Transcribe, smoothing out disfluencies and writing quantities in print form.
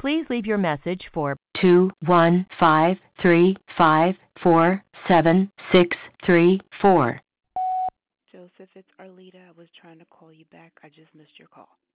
Please leave your message for 21535476634. Joseph, it's Arlita. I was trying to call you back. I just missed your call.